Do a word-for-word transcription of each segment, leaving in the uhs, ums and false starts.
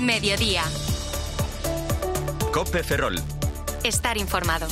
Mediodía. COPE Ferrol. Estar informado.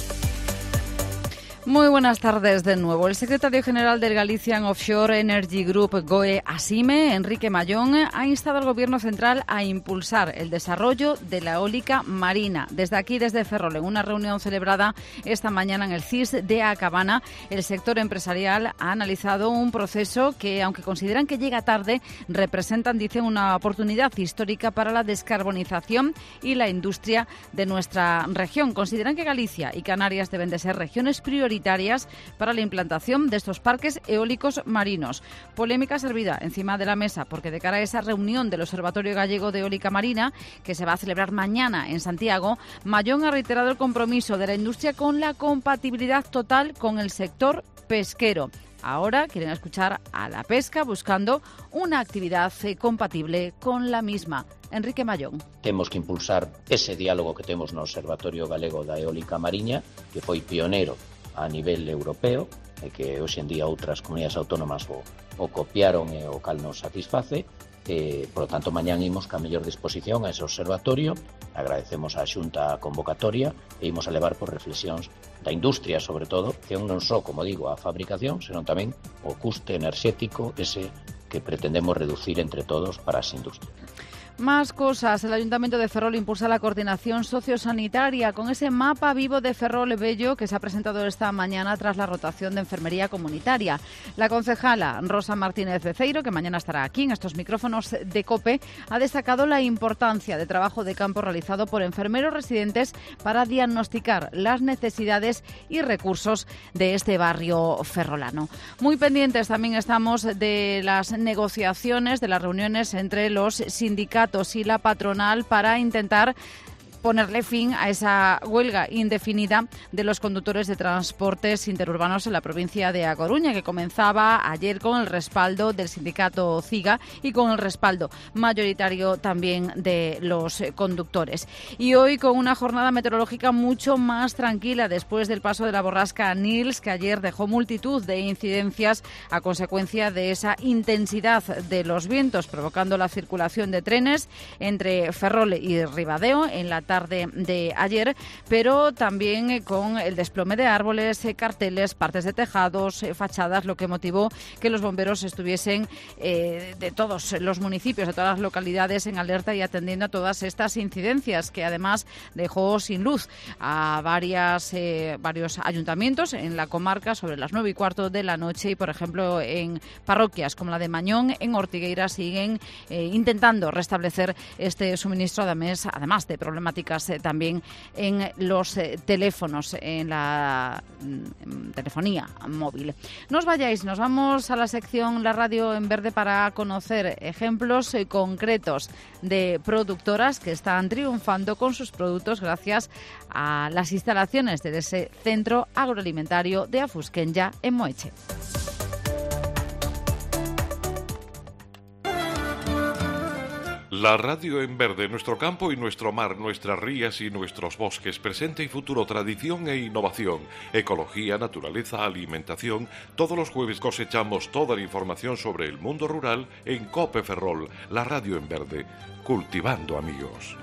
Muy buenas tardes de nuevo. El secretario general del Galician Offshore Energy Group, G O E ASIME, Enrique Mallón, ha instado al Gobierno central a impulsar el desarrollo de la eólica marina. Desde aquí, desde Ferrol, en una reunión celebrada esta mañana en el C I S de A Cabana, el sector empresarial ha analizado un proceso que, aunque consideran que llega tarde, representan, dicen, una oportunidad histórica para la descarbonización y la industria de nuestra región. Consideran que Galicia y Canarias deben de ser regiones prioritarias para la implantación de estos parques eólicos marinos. Polémica servida encima de la mesa porque de cara a esa reunión del Observatorio Gallego de Eólica Marina, que se va a celebrar mañana en Santiago, Mallón ha reiterado el compromiso de la industria con la compatibilidad total con el sector pesquero. Ahora quieren escuchar a la pesca buscando una actividad compatible con la misma. Enrique Mallón. Temos que impulsar ese diálogo que temos no Observatorio Galego da Eólica Mariña, que foi pioneiro a nivel europeo e que hoxe en día outras comunidades autónomas o, o copiaron e o cal nos satisface. E, por lo tanto, mañán imos ca mellor disposición a ese observatorio. Agradecemos á Xunta a convocatoria e imos a levar por reflexións da industria, sobre todo, que non só, como digo, a fabricación, senón tamén o custe enerxético ese que pretendemos reducir entre todos para as industrias. Más cosas. El Ayuntamiento de Ferrol impulsa la coordinación sociosanitaria con ese mapa vivo de Ferrol Bello que se ha presentado esta mañana tras la rotación de enfermería comunitaria. La concejala Rosa Martínez Beceiro, que mañana estará aquí en estos micrófonos de COPE, ha destacado la importancia de trabajo de campo realizado por enfermeros residentes para diagnosticar las necesidades y recursos de este barrio ferrolano. Muy pendientes también estamos de las negociaciones, de las reuniones entre los sindicatos y la patronal para intentar ponerle fin a esa huelga indefinida de los conductores de transportes interurbanos en la provincia de A Coruña, que comenzaba ayer con el respaldo del sindicato CIGA y con el respaldo mayoritario también de los conductores. Y hoy con una jornada meteorológica mucho más tranquila después del paso de la borrasca Nils, que ayer dejó multitud de incidencias a consecuencia de esa intensidad de los vientos, provocando la circulación de trenes entre Ferrol y Ribadeo en la tarde de ayer, pero también con el desplome de árboles, carteles, partes de tejados, fachadas, lo que motivó que los bomberos estuviesen eh, de todos los municipios, de todas las localidades en alerta y atendiendo a todas estas incidencias, que además dejó sin luz a varias, eh, varios ayuntamientos en la comarca sobre las nueve y cuarto de la noche y, por ejemplo, en parroquias como la de Mañón, en Ortigueira, siguen eh, intentando restablecer este suministro, además, además de problemáticas eh, también en los eh, teléfonos, en la mm, telefonía móvil. No os vayáis, nos vamos a la sección La Radio en Verde para conocer ejemplos eh, concretos de productoras que están triunfando con sus productos gracias a las instalaciones de ese centro agroalimentario de Afusquenya en Moeche. La radio en verde, nuestro campo y nuestro mar, nuestras rías y nuestros bosques, presente y futuro, tradición e innovación, ecología, naturaleza, alimentación. Todos los jueves cosechamos toda la información sobre el mundo rural en COPE Ferrol, la radio en verde, cultivando amigos.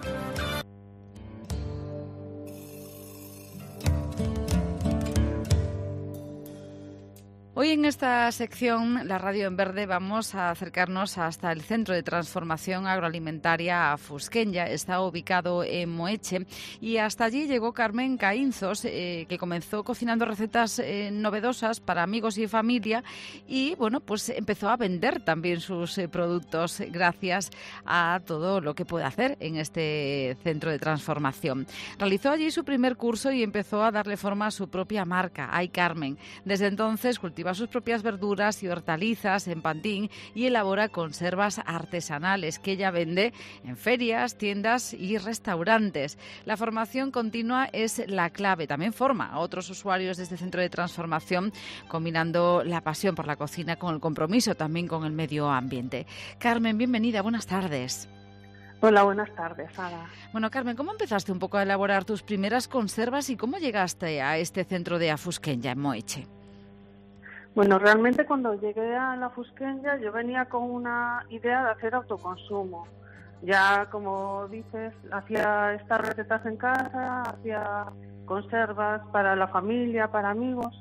Hoy en esta sección, la Radio en Verde, vamos a acercarnos hasta el Centro de Transformación Agroalimentaria Afusquenya. Está ubicado en Moeche y hasta allí llegó Carmen Caínzos, eh, que comenzó cocinando recetas eh, novedosas para amigos y familia y, bueno, pues empezó a vender también sus eh, productos gracias a todo lo que puede hacer en este Centro de Transformación. Realizó allí su primer curso y empezó a darle forma a su propia marca, Ay Carmen. Desde entonces cultiva sus propias verduras y hortalizas en Pantín y elabora conservas artesanales que ella vende en ferias, tiendas y restaurantes. La formación continua es la clave. También forma a otros usuarios de este centro de transformación, combinando la pasión por la cocina con el compromiso también con el medio ambiente. Carmen, bienvenida, buenas tardes. Hola, buenas tardes, Sara. Bueno, Carmen, ¿cómo empezaste un poco a elaborar tus primeras conservas y cómo llegaste a este centro de Afusquenya en Moeche? Bueno, realmente cuando llegué a la Afusquenya yo venía con una idea de hacer autoconsumo. ya como dices, hacía estas recetas en casa, hacía conservas para la familia, para amigos,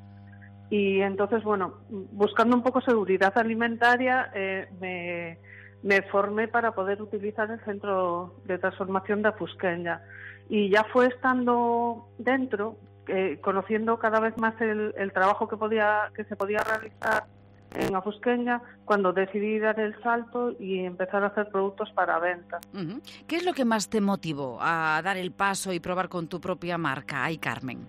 y entonces, bueno, buscando un poco seguridad alimentaria, eh, me, me formé para poder utilizar el centro de transformación de Afusquenya. Y ya fue estando dentro, eh, conociendo cada vez más el, el trabajo que podía que se podía realizar en Afusquenya, cuando decidí dar el salto y empezar a hacer productos para venta. Uh-huh. ¿Qué es lo que más te motivó a dar el paso y probar con tu propia marca, Ay Carmen?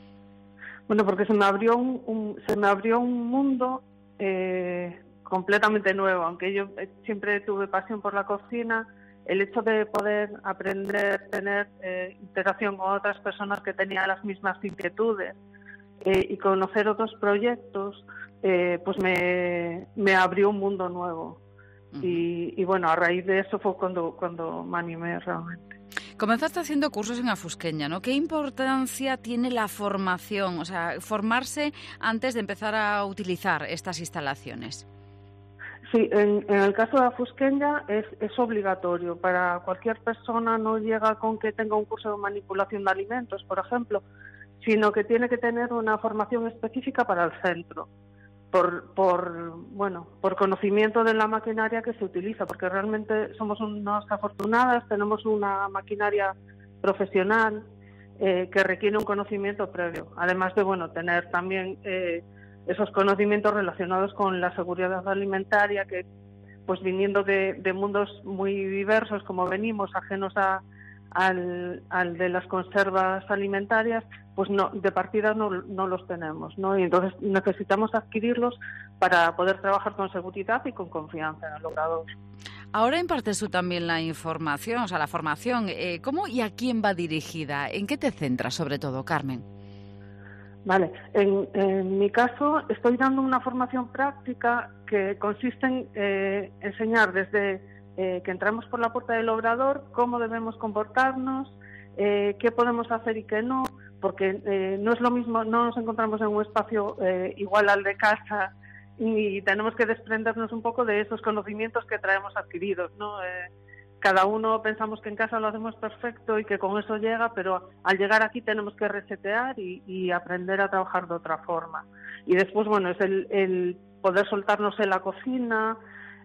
Bueno, porque se me abrió un, un se me abrió un mundo eh, completamente nuevo. Aunque yo siempre tuve pasión por la cocina, el hecho de poder aprender, tener eh, interacción con otras personas que tenían las mismas inquietudes eh, y conocer otros proyectos, Eh, pues me, me abrió un mundo nuevo. Uh-huh. y, y bueno, a raíz de eso fue cuando, cuando me animé realmente. Comenzaste haciendo cursos en Afusquenya, ¿no? ¿Qué importancia tiene la formación? O sea, formarse antes de empezar a utilizar estas instalaciones. Sí, en, en el caso de Afusquenya es, es obligatorio. Para cualquier persona no llega con que tenga un curso de manipulación de alimentos, por ejemplo, sino que tiene que tener una formación específica para el centro. Por, por bueno por conocimiento de la maquinaria que se utiliza, porque realmente somos unas afortunadas, tenemos una maquinaria profesional eh, que requiere un conocimiento previo, además de bueno tener también eh, esos conocimientos relacionados con la seguridad alimentaria, que pues viniendo de, de mundos muy diversos como venimos, ajenos a Al, al de las conservas alimentarias, pues no, de partida no, no los tenemos, ¿no? Y entonces necesitamos adquirirlos para poder trabajar con seguridad y con confianza en el obrador. Ahora impartes tú también la información, o sea, la formación. Eh, ¿Cómo y a quién va dirigida? ¿En qué te centras, sobre todo, Carmen? Vale, en, en mi caso estoy dando una formación práctica que consiste en eh, enseñar desde Eh, que entramos por la puerta del obrador, cómo debemos comportarnos, eh, qué podemos hacer y qué no, porque eh, no es lo mismo, no nos encontramos en un espacio eh, igual al de casa y tenemos que desprendernos un poco de esos conocimientos que traemos adquiridos, ¿no? Eh, cada uno pensamos que en casa lo hacemos perfecto y que con eso llega, pero al llegar aquí tenemos que resetear y, y aprender a trabajar de otra forma. Y después, bueno, es el, el poder soltarnos en la cocina,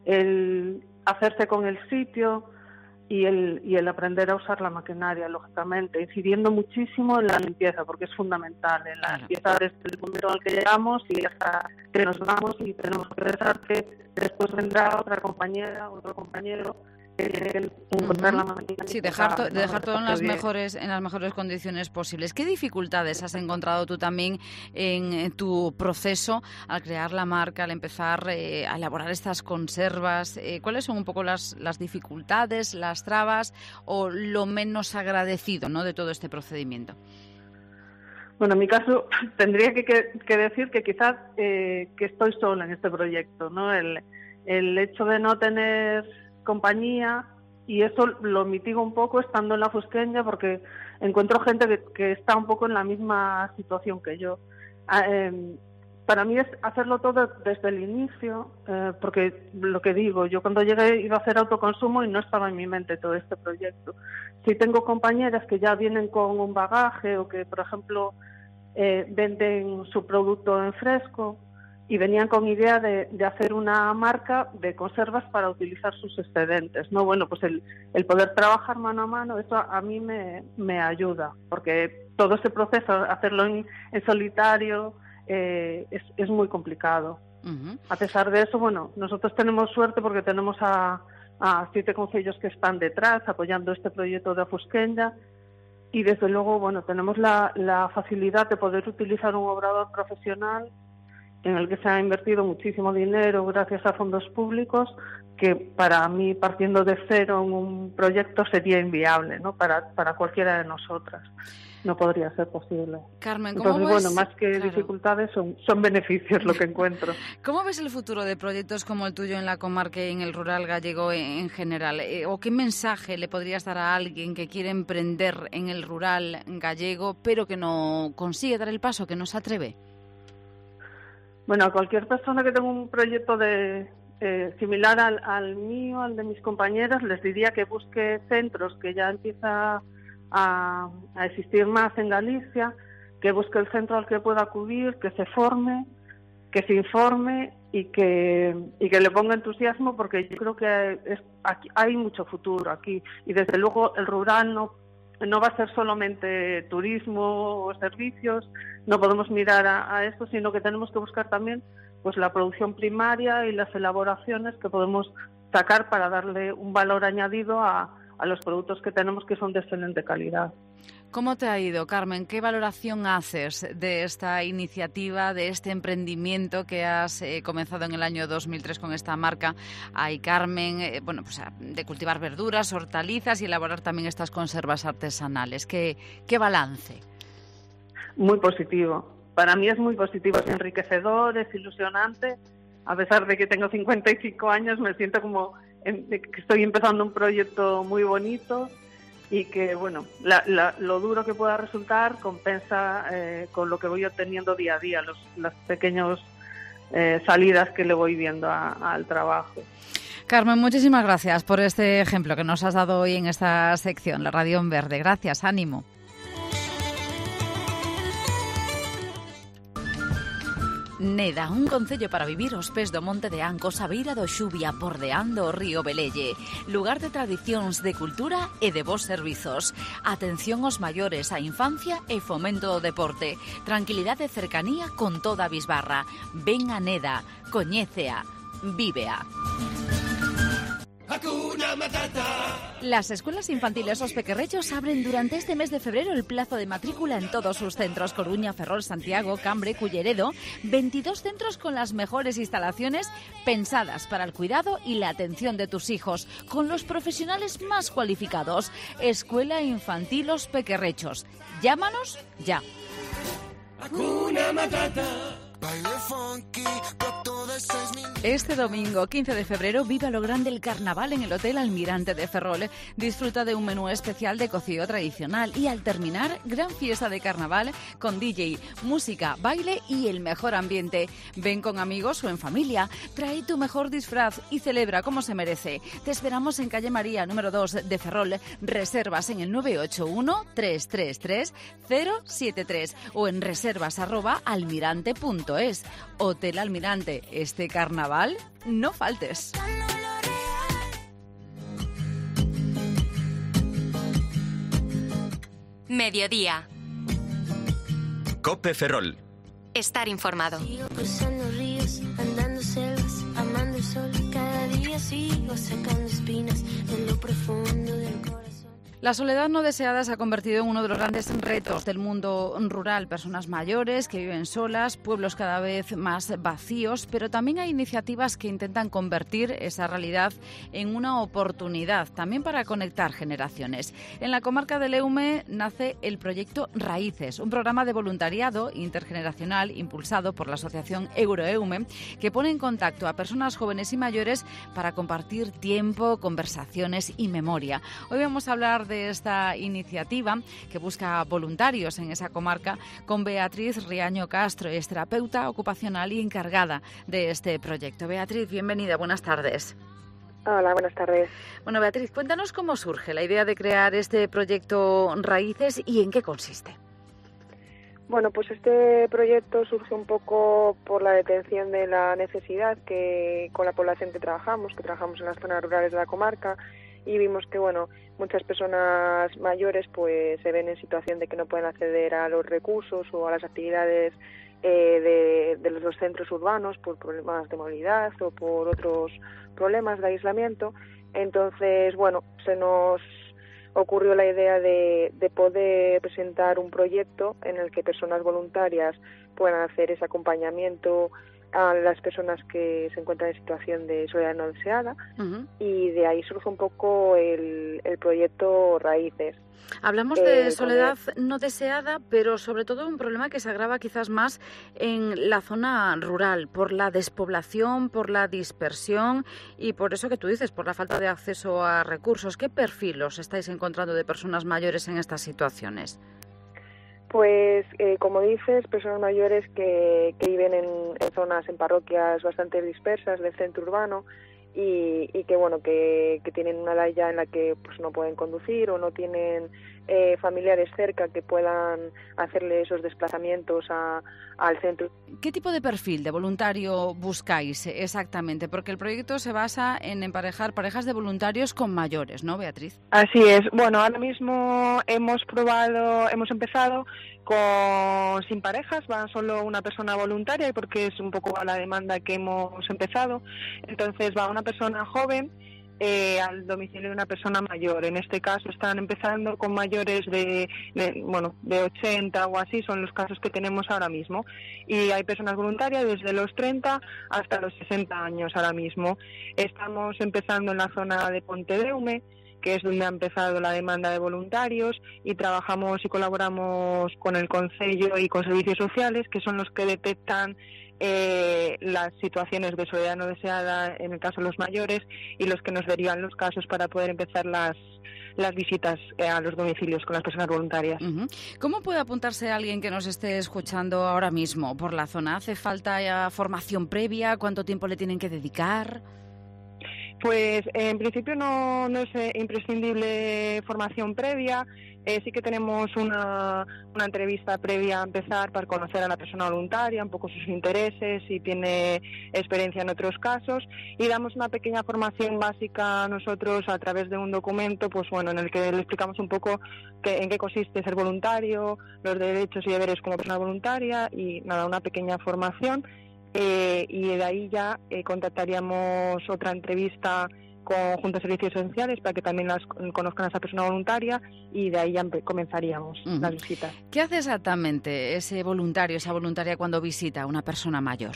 el hacerse con el sitio y el, y el aprender a usar la maquinaria, lógicamente, incidiendo muchísimo en la limpieza, porque es fundamental, en la claro. limpieza desde el momento en el que llegamos y hasta que nos vamos, y tenemos que pensar que después vendrá otra compañera, otro compañero, que tiene que encontrar uh-huh. la maquinaria. Sí, dejar, to- ¿no? dejar todo en las, mejores, en las mejores condiciones posibles. ¿Qué dificultades has encontrado tú también en, en tu proceso al crear la marca, al empezar eh, a elaborar estas conservas? Eh, ¿Cuáles son un poco las, las dificultades, las trabas o lo menos agradecido, ¿no?, de todo este procedimiento? Bueno, en mi caso tendría que, que, que decir que quizás eh, que estoy sola en este proyecto, ¿no? El, el hecho de no tener compañía, y eso lo mitigo un poco estando en la Afusquenya, porque encuentro gente que, que está un poco en la misma situación que yo. Eh, para mí es hacerlo todo desde el inicio, eh, porque lo que digo, yo cuando llegué iba a hacer autoconsumo y no estaba en mi mente todo este proyecto. Si tengo compañeras que ya vienen con un bagaje o que, por ejemplo, eh, venden su producto en fresco, y venían con idea de, de hacer una marca de conservas para utilizar sus excedentes, ¿no? Bueno, pues el, el poder trabajar mano a mano, eso a, a mí me, me ayuda, porque todo ese proceso, hacerlo en, en solitario, eh, es, es muy complicado. Uh-huh. A pesar de eso, bueno, nosotros tenemos suerte porque tenemos a, a siete concellos que están detrás apoyando este proyecto de Afusquenya, y desde luego, bueno, tenemos la, la facilidad de poder utilizar un obrador profesional en el que se ha invertido muchísimo dinero gracias a fondos públicos, que para mí, partiendo de cero en un proyecto, sería inviable, ¿no? Para, para cualquiera de nosotras. No podría ser posible. Carmen, ¿cómo Entonces, ves? bueno, más que claro. dificultades, son, son beneficios lo que encuentro. ¿Cómo ves el futuro de proyectos como el tuyo en la comarca y en el rural gallego en general? ¿O qué mensaje le podrías dar a alguien que quiere emprender en el rural gallego, pero que no consigue dar el paso, que no se atreve? Bueno, a cualquier persona que tenga un proyecto de, eh, similar al, al mío, al de mis compañeras, les diría que busque centros que ya empieza a, a existir más en Galicia, que busque el centro al que pueda acudir, que se forme, que se informe y que y que le ponga entusiasmo, porque yo creo que es, aquí, hay mucho futuro aquí, y desde luego el rural no no va a ser solamente turismo o servicios, no podemos mirar a, a esto, sino que tenemos que buscar también pues la producción primaria y las elaboraciones que podemos sacar para darle un valor añadido a, a los productos que tenemos, que son de excelente calidad. ¿Cómo te ha ido, Carmen? ¿Qué valoración haces de esta iniciativa, de este emprendimiento que has eh, comenzado en el año dos mil tres con esta marca Ay Carmen, eh, bueno, pues de cultivar verduras, hortalizas y elaborar también estas conservas artesanales? ¿Qué, qué balance? Muy positivo. Para mí es muy positivo, es enriquecedor, es ilusionante. A pesar de que tengo cincuenta y cinco años, me siento como en, que estoy empezando un proyecto muy bonito. Y que, bueno, la, la, lo duro que pueda resultar compensa eh, con lo que voy obteniendo día a día, los, las pequeñas eh, salidas que le voy viendo a, al trabajo. Carmen, muchísimas gracias por este ejemplo que nos has dado hoy en esta sección, la Radio en Verde. Gracias, ánimo. Neda, un concello para vivir aos pés do Monte de Ancos, a beira do Xubia, bordeando o río Velelle. Lugar de tradicións, de cultura e de bons servizos. Atención aos maiores, a infancia e fomento do deporte. Tranquilidade e cercanía con toda a bisbarra. Ven a Neda, coñécea, vívea. Hakuna Matata. Las escuelas infantiles Os Pequerrechos abren durante este mes de febrero el plazo de matrícula en todos sus centros: Coruña, Ferrol, Santiago, Cambre, Culleredo. veintidós centros con las mejores instalaciones pensadas para el cuidado y la atención de tus hijos, con los profesionales más cualificados. Escuela Infantil Os Pequerrechos. Llámanos ya. Hakuna Matata. Este domingo, quince de febrero, vive a lo grande el carnaval en el Hotel Almirante de Ferrol. Disfruta de un menú especial de cocido tradicional y, al terminar, gran fiesta de carnaval con D J, música, baile y el mejor ambiente. Ven con amigos o en familia, trae tu mejor disfraz y celebra como se merece. Te esperamos en calle María, número dos de Ferrol. Reservas en el nueve ocho uno, tres tres tres, cero siete tres o en reservas arroba almirante punto es. Hotel Almirante, este carnaval, no faltes. Mediodía. Cope Ferrol. Estar informado. Sigo cruzando ríos, andando selvas, amando el sol. Cada día sigo sacando espinas en lo profundo del corazón. La soledad no deseada se ha convertido en uno de los grandes retos del mundo rural. Personas mayores que viven solas, pueblos cada vez más vacíos, pero también hay iniciativas que intentan convertir esa realidad en una oportunidad, también para conectar generaciones. En la comarca del Eume nace el proyecto Raíces, un programa de voluntariado intergeneracional impulsado por la asociación Euroeume, que pone en contacto a personas jóvenes y mayores para compartir tiempo, conversaciones y memoria. Hoy vamos a hablar de esta iniciativa que busca voluntarios en esa comarca con Beatriz Riaño Castro, es terapeuta ocupacional y encargada de este proyecto. Beatriz, bienvenida, buenas tardes. Hola, buenas tardes. Bueno, Beatriz, cuéntanos cómo surge la idea de crear este proyecto Raíces y en qué consiste. Bueno, pues este proyecto surge un poco por la detección de la necesidad que con la población que trabajamos, que trabajamos en las zonas rurales de la comarca, y vimos que, bueno, muchas personas mayores pues se ven en situación de que no pueden acceder a los recursos o a las actividades eh, de, de los centros urbanos por problemas de movilidad o por otros problemas de aislamiento. Entonces, bueno, se nos ocurrió la idea de, de poder presentar un proyecto en el que personas voluntarias puedan hacer ese acompañamiento a las personas que se encuentran en situación de soledad no deseada. Uh-huh. Y de ahí surge un poco el, el proyecto Raíces. Hablamos de eh, soledad no deseada, pero sobre todo un problema que se agrava quizás más en la zona rural, por la despoblación, por la dispersión y por eso que tú dices, por la falta de acceso a recursos. ¿Qué perfil os estáis encontrando de personas mayores en estas situaciones? Pues, eh, como dices, personas mayores que, que viven en, en zonas, en parroquias bastante dispersas del centro urbano y, y que, bueno, que, que tienen una edad ya en la que pues no pueden conducir o no tienen eh, familiares cerca que puedan hacerle esos desplazamientos a, al centro. ¿Qué tipo de perfil de voluntario buscáis exactamente? Porque el proyecto se basa en emparejar parejas de voluntarios con mayores, ¿no, Beatriz? Así es. Bueno, ahora mismo hemos probado, hemos empezado con sin parejas, va solo una persona voluntaria porque es un poco a la demanda que hemos empezado. Entonces va una persona joven eh, al domicilio de una persona mayor. En este caso están empezando con mayores de, de bueno de ochenta o así, son los casos que tenemos ahora mismo. Y hay personas voluntarias desde los treinta hasta los sesenta años ahora mismo. Estamos empezando en la zona de Pontedeume, que es donde ha empezado la demanda de voluntarios, y trabajamos y colaboramos con el Concello y con servicios sociales, que son los que detectan eh, las situaciones de soledad no deseada en el caso de los mayores y los que nos derivan los casos para poder empezar las las visitas eh, a los domicilios con las personas voluntarias. Uh-huh. ¿Cómo puede apuntarse alguien que nos esté escuchando ahora mismo por la zona? ¿Hace falta ya formación previa? ¿Cuánto tiempo le tienen que dedicar? Pues en principio no, no es eh, imprescindible formación previa. Eh, sí que tenemos una, una entrevista previa a empezar para conocer a la persona voluntaria, un poco sus intereses, si tiene experiencia en otros casos, y damos una pequeña formación básica nosotros a través de un documento, pues bueno, en el que le explicamos un poco que, en qué consiste ser voluntario, los derechos y deberes como persona voluntaria y nada, una pequeña formación. Eh, y de ahí ya eh, contactaríamos otra entrevista con junto a servicios esenciales para que también las conozcan a esa persona voluntaria y de ahí ya comenzaríamos uh-huh. las visitas. ¿Qué hace exactamente ese voluntario, esa voluntaria cuando visita a una persona mayor?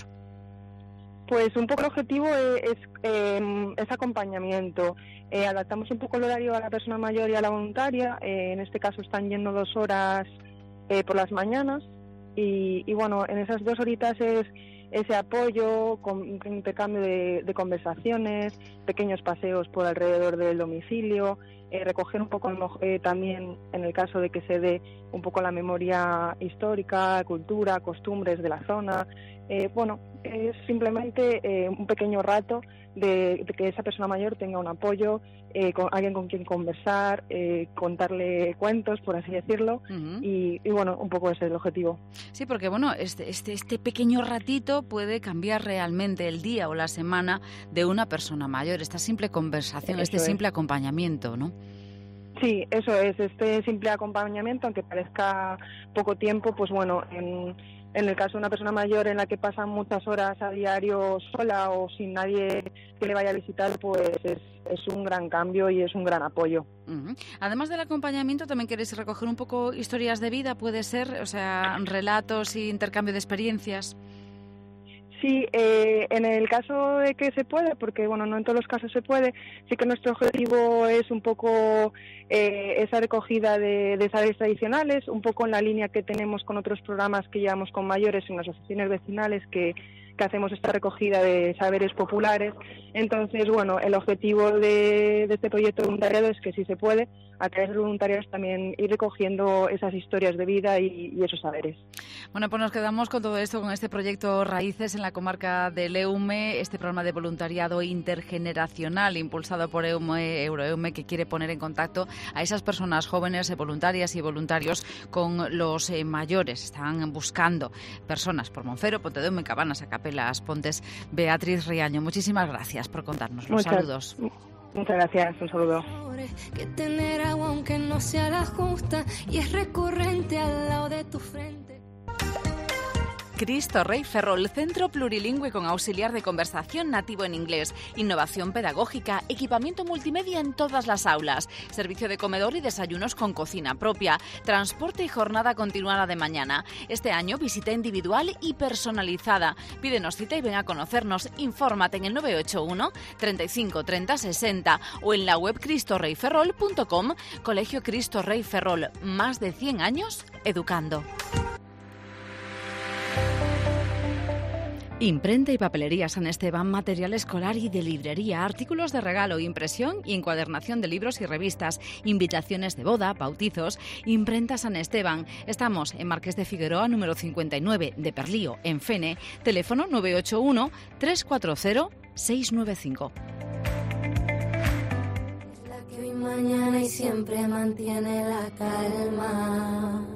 Pues un poco el objetivo es, es, eh, es acompañamiento. Eh, adaptamos un poco el horario a la persona mayor y a la voluntaria. Eh, en este caso están yendo dos horas eh, por las mañanas y, y bueno, en esas dos horitas es ese apoyo, con intercambio de, de conversaciones, pequeños paseos por alrededor del domicilio, eh, recoger un poco eh, también, en el caso de que se dé, un poco la memoria histórica, cultura, costumbres de la zona. Eh, bueno, es simplemente eh, un pequeño rato de, de que esa persona mayor tenga un apoyo, eh, con alguien con quien conversar, eh, contarle cuentos, por así decirlo, uh-huh. y, y bueno, un poco ese es el objetivo. Sí, porque bueno, este, este, este pequeño ratito puede cambiar realmente el día o la semana de una persona mayor, esta simple conversación, eso este es. simple acompañamiento, ¿no? Sí, eso es, este simple acompañamiento, aunque parezca poco tiempo, pues bueno, en... En el caso de una persona mayor en la que pasa muchas horas a diario sola o sin nadie que le vaya a visitar, pues es, es un gran cambio y es un gran apoyo. Uh-huh. Además del acompañamiento, ¿también queréis recoger un poco historias de vida? ¿Puede ser? O sea, relatos y intercambio de experiencias. Sí, eh, en el caso de que se puede, porque bueno, no en todos los casos se puede, sí que nuestro objetivo es un poco eh, esa recogida de, de saberes tradicionales, un poco en la línea que tenemos con otros programas que llevamos con mayores en las asociaciones vecinales que, que hacemos esta recogida de saberes populares. Entonces, bueno, el objetivo de, de este proyecto de voluntariado es que si se puede, a través de voluntarios también ir recogiendo esas historias de vida y, y esos saberes. Bueno, pues nos quedamos con todo esto, con este proyecto Raíces en la comarca del Eume, este programa de voluntariado intergeneracional impulsado por Eume, Euroeume, que quiere poner en contacto a esas personas jóvenes, voluntarias y voluntarios con los eh, mayores. Están buscando personas por Monfero, Pontedeume, Cabanas, Acapelas, Pontes. Beatriz Riaño, muchísimas gracias por contarnos. Los Muchas, saludos. Muchas gracias, un saludo. Que tener agua aunque no sea la justa y es recurrente al lado de tu frente. Cristo Rey Ferrol, centro plurilingüe con auxiliar de conversación nativo en inglés, innovación pedagógica, equipamiento multimedia en todas las aulas, servicio de comedor y desayunos con cocina propia, transporte y jornada continuada de mañana. Este año visita individual y personalizada. Pídenos cita y ven a conocernos. Infórmate en el nueve ocho uno, treinta y cinco, treinta, sesenta o en la web cristo rey ferrol punto com. Colegio Cristo Rey Ferrol, más de cien años educando. Imprenta y papelería San Esteban, material escolar y de librería, artículos de regalo, impresión y encuadernación de libros y revistas, invitaciones de boda, bautizos. Imprenta San Esteban. Estamos en Marqués de Figueroa, número cincuenta y nueve, de Perlío, en Fene. Teléfono nueve ocho uno, tres cuatro cero, seis nueve cinco. Es la que hoy, mañana y siempre mantiene la calma.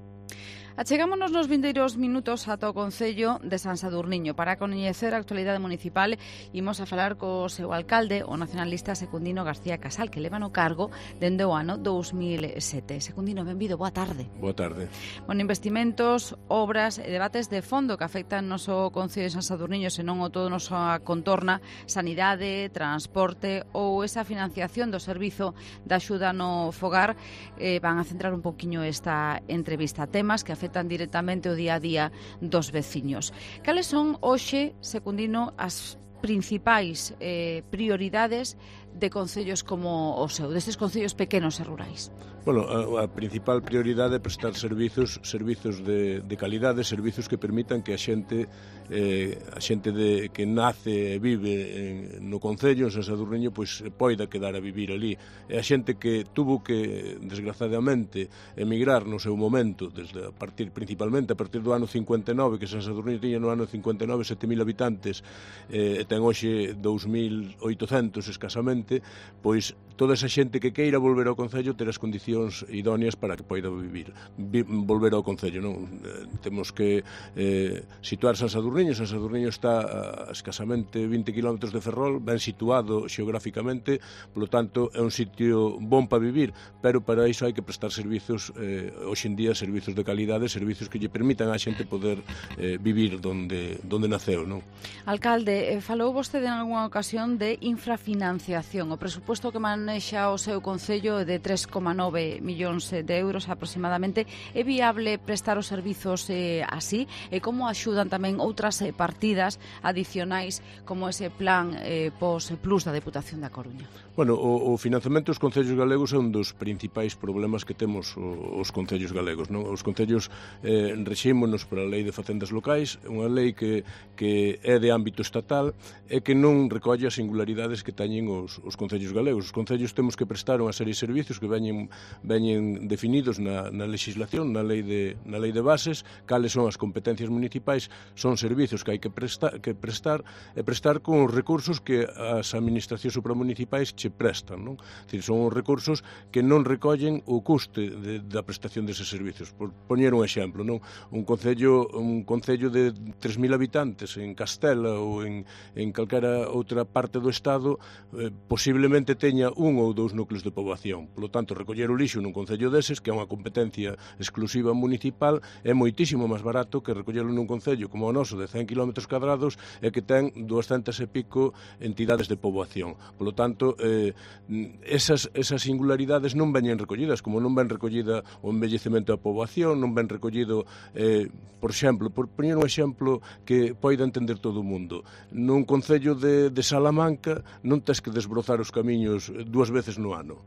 Achegámonos nos vindeiros minutos ata o Concello de San Sadurniño. Para coñecer a actualidade municipal, imos a falar co seu alcalde, o nacionalista Secundino García Casal, que leva no cargo dende o ano dous mil sete. Secundino, benvido, boa tarde. Boa tarde. Bueno, investimentos, obras e debates de fondo que afectan o noso Concello de San Sadurniño, senón o todo o noso contorna, sanidade, transporte ou esa financiación do servizo de axuda no fogar, eh, van a centrar un poquinho esta entrevista. Temas que afectan directamente o día a día dos veciños. Cales son hoxe, Secundino, as principais eh, prioridades de concellos como o seu, destes concellos pequenos e rurais? Bueno, a, a principal prioridade é prestar servizos servizos de, de calidade, servizos que permitan que a xente eh, a xente de, que nace e vive en, no concello, en San Sadurniño, pois poida quedar a vivir ali. E a xente que tuvo que, desgraciadamente, emigrar no seu momento, desde a partir, principalmente a partir do ano cincuenta e nove, que San Sadurniño tiña no ano cincuenta e nove sete mil habitantes, eh, e ten hoxe dous mil oitocentos escasamente, pois toda esa xente que queira volver ao concello ter as condicións idóneas para que poida vivir, vi, volver ao concello, non? Eh, temos que eh, situar San Sadurniño. San Sadurniño está a escasamente vinte kilómetros de Ferrol, ben situado xeográficamente, polo tanto é un sitio bon para vivir, pero para iso hai que prestar servizos, eh, hoxe en día servizos de calidade, servizos que lle permitan á xente poder eh, vivir donde, donde naceu, non? Alcalde, eh, falou vostede en algunha ocasión de infrafinanciación. O presuposto que manexa o seu concello é de tres coma nove millóns de euros aproximadamente. É viable prestar os servizos eh, así? E como axudan tamén outras eh, partidas adicionais como ese plan eh, pos plus da Deputación da Coruña? Bueno, o, o financiamento dos concellos galegos é un dos principais problemas que temos o, os concellos galegos, non? Os concellos eh, rexímonos para a Lei de Facendas Locais, unha lei que, que é de ámbito estatal e que non recolle as singularidades que teñen os, os concellos galegos. Os concellos temos que prestar unha serie de servizos que veñen, veñen definidos na, na legislación, na lei, de, na lei de bases, cales son as competencias municipais, son servizos que hai que prestar, que prestar e prestar con os recursos que as administracións supramunicipais che prestan, non? Dicir, son os recursos que non recollen o custe de, da prestación deses servizos. Por poñer un exemplo, non? Un concello, un concello de tres mil habitantes en Castela ou en, en calquera outra parte do Estado, eh, posiblemente teña un ou dous núcleos de poboación. Por lo tanto, recoller o lixo nun concello deses, que é unha competencia exclusiva municipal, é moitísimo máis barato que recollelo nun concello como o noso de cen kilómetros cadrados e que ten doscientas e pico entidades de poboación. Por lo tanto, eh, esas, esas singularidades non veñen recollidas, como non ven recollida o envellecemento da poboación, non ven recollido, eh, por exemplo, por poñer un exemplo que poida entender todo o mundo. Nun concello de, de Salamanca non tes que desbrozar os camiños dúas veces no ano.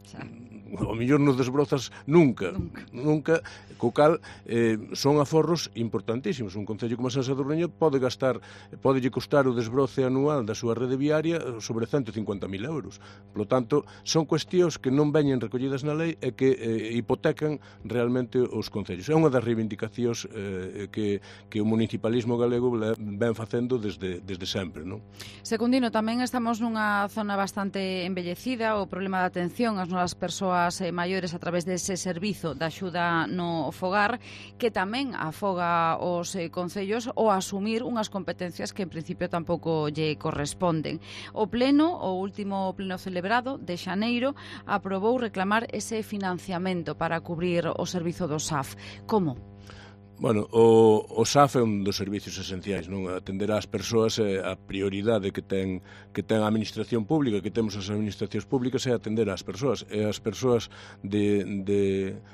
O mellor non desbrozas nunca, nunca, nunca co cal eh, son aforros importantísimos. Un concello como San Sadurniño pode gastar, pode lle costar o desbroce anual da súa rede viaria sobre cento e cincuenta mil euros. Por lo tanto, son cuestións que non veñen recollidas na lei e que eh, hipotecan realmente os concellos. É unha das reivindicacións eh, que, que o municipalismo galego ven facendo desde, desde sempre, non? Secundino, tamén estamos nunha zona bastante embellecida, o problema da atención ás novas persoas eh, maiores a través dese servizo de axuda no fogar, que tamén afoga os eh, concellos o asumir unhas competencias que en principio tampouco lle corresponden. O Pleno, o último pleno celebrado de xaneiro, aprobou reclamar ese financiamento para cubrir o servizo do S A F. Como? Bueno, o, o S A F é un dos servicios esenciais, non? Atender ás persoas é a prioridade que ten, que ten a administración pública, que temos as administracións públicas, é atender ás persoas. E as persoas de, de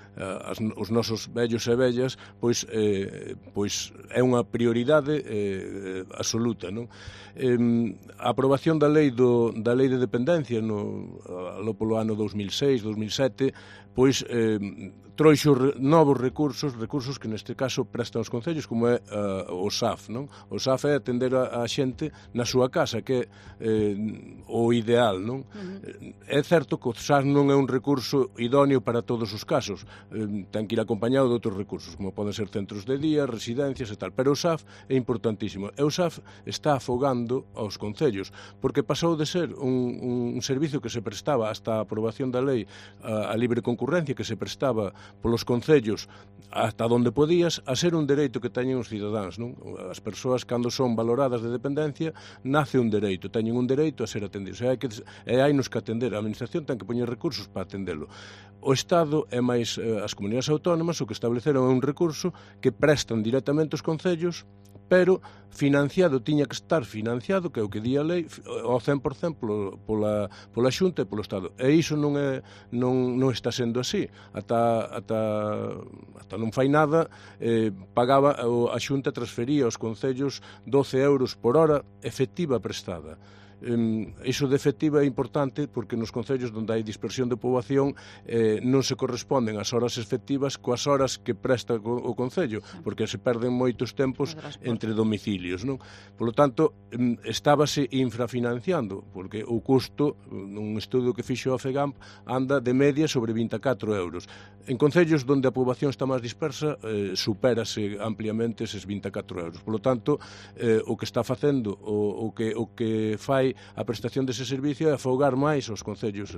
as, os nosos vellos e vellas, pois, eh, pois é unha prioridade eh, absoluta, non? Eh, a aprobación da lei do, da lei de dependencia no, lo polo ano dous mil seis, dous mil sete, pois eh, trouxo re, novos recursos, recursos que neste caso prestan os concellos, como é uh, o S A F, non? O S A F é atender a, a xente na súa casa, que é eh, o ideal, non? Uh-huh. É certo que o S A F non é un recurso idóneo para todos os casos, eh, ten que ir acompañado de outros recursos, como poden ser centros de día, residencias e tal, pero o S A F é importantísimo. E o S A F está afogando aos concellos, porque pasou de ser un, un, un servicio que se prestaba hasta a aprobación da lei a, a libre concurrencia, que se prestaba polos concellos ata onde podías, a ser un dereito que teñen os cidadáns, non? As persoas, cando son valoradas de dependencia, nace un dereito, teñen un dereito a ser atendidos, e hai, que, e hai nos que atender, a administración ten que poñer recursos para atendelo. O Estado e máis eh, as comunidades autónomas o que estableceron é un recurso que prestan directamente os concellos, pero financiado, tiña que estar financiado, que é o que di a lei, ao cen por cento polo, pola, pola Xunta e polo Estado. E iso non é non, non está sendo así. Ata, ata, ata non fai nada, eh, pagaba, a Xunta transfería aos concellos doce euros por hora efectiva prestada. Um, iso de efectiva é importante porque nos concellos onde hai dispersión de poboación eh, non se corresponden as horas efectivas coas horas que presta o concello, porque se perden moitos tempos entre domicilios, non? Por lo tanto, um, estábase infrafinanciando, porque o custo, nun estudo que fixo a FEGAMP, anda de media sobre vinte e catro euros. En concellos onde a poboación está máis dispersa, eh, supérase ampliamente eses vinte e catro euros. Por lo tanto, eh, o que está facendo, o, o, que, o que fai a prestación dese servicio é afogar máis os concellos.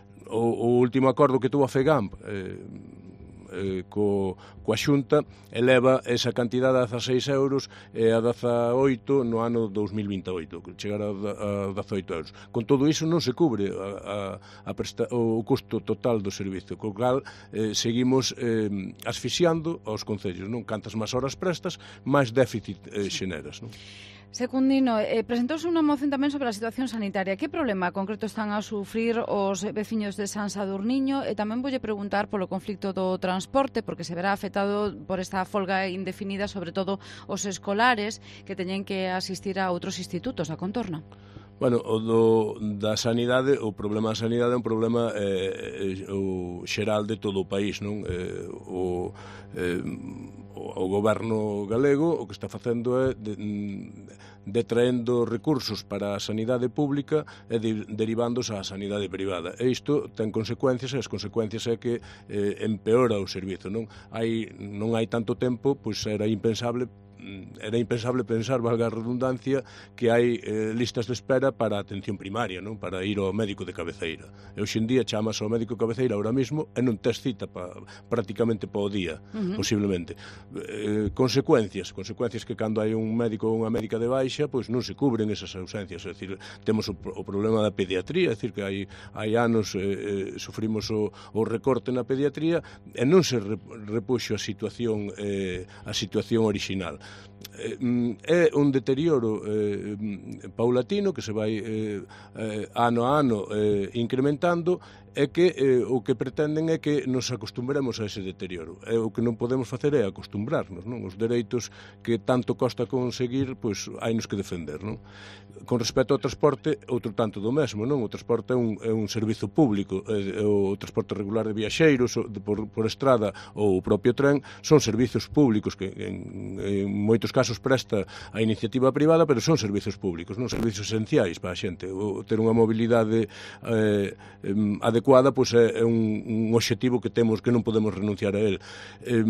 O, o último acordo que tuvo a FEGAMP eh, eh, co, coa Xunta eleva esa cantidade a dezaseis euros e a dezaoito no ano dos mil vinte e oito, que chegará a dezaoito euros. Con todo iso non se cubre a, a, a presta, o custo total do servicio, co cal eh, seguimos eh, asfixiando aos concellos, non? Cantas máis horas prestas, máis déficit eh, xeneras, non? Secundino, eh, presentouse unha moción tamén sobre a situación sanitaria. Que problema concreto están a sufrir os veciños de San Sadurniño? E tamén voulle preguntar polo conflicto do transporte, porque se verá afectado por esta folga indefinida, sobre todo os escolares que teñen que asistir a outros institutos da contorna. Bueno, o do, da sanidade, o problema da sanidade é un problema eh, o xeral de todo o país, non? Eh, o, eh, o goberno galego o que está facendo é de, detraendo recursos para a sanidade pública e de, derivándos á sanidade privada. E isto ten consecuencias, e as consecuencias é que eh, empeora o servizo, non? Hai, non hai tanto tempo, pois era impensable era impensable pensar, valga a redundancia, que hai eh, listas de espera para a atención primaria, non? Para ir ao médico de cabeceira. E hoxe en día chamas ao médico de cabeceira ahora mismo e non tes cita pa, prácticamente para o día, uh-huh. posiblemente. Eh, consecuencias, consecuencias que cando hai un médico ou unha médica de baixa, pois non se cubren esas ausencias, é dicir, temos o, o problema da pediatría, é dicir, que hai, hai anos eh, eh, sufrimos o, o recorte na pediatría e non se repuxo a situación eh, a situación original. É un deterioro eh, paulatino que se vai eh, eh, ano a ano eh, incrementando é que eh, o que pretenden é que nos acostumbremos a ese deterioro. E o que non podemos facer é acostumbrarnos, non? Os dereitos que tanto costa conseguir, pois hainos que defender, non? Con respecto ao transporte, outro tanto do mesmo, non? O transporte é un, é un servizo público, é, o transporte regular de viaxeiros de, por, por estrada ou o propio tren son servizos públicos que en, en moitos casos presta a iniciativa privada, pero son servizos públicos, non servizos esenciais para a xente. O, ter unha mobilidade eh, adecuada pois é un, un obxectivo que temos, que non podemos renunciar a él. Eh,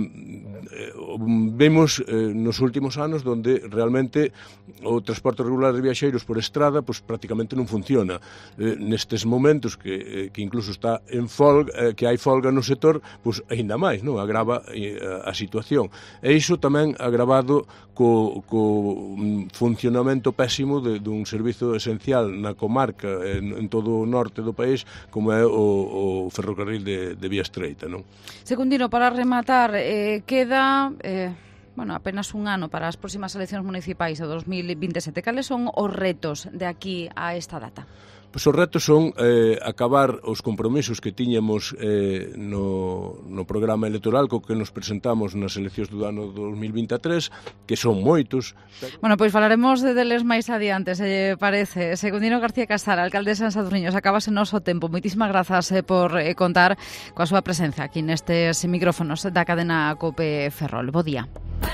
vemos eh, nos últimos anos onde realmente o transporte regular de viaxeiros por estrada pois prácticamente non funciona. Eh, nestes momentos que, eh, que incluso está en folga, eh, que hai folga no sector, pois aínda máis, non? Agrava eh, a situación. E iso tamén agravado co, co funcionamento pésimo de, dun servizo esencial na comarca en, en todo o norte do país como é o, o ferrocarril de, de vía estreita, non? Secundino, para rematar, eh, queda eh, bueno, apenas un ano para as próximas eleccións municipais de dos mil vinte e sete. Cales son os retos de aquí a esta data? Pois os retos son eh, acabar os compromisos que tiñamos eh, no, no programa electoral co que nos presentamos nas eleccións do ano dos mil vinte e tres, que son moitos. Bueno, pois falaremos deles máis adiante, se parece. Secundino García Casar, alcalde de San Sadurniño, acabase noso tempo. Moitísimas grazas eh, por eh, contar coa súa presencia aquí nestes micrófonos da cadena COPE Ferrol. Bo día.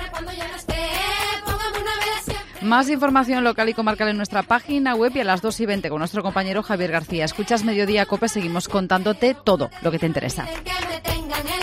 Más información local y comarcal en nuestra página web y a las dos y veinte con nuestro compañero Javier García. Escuchas Mediodía COPE, seguimos contándote todo lo que te interesa.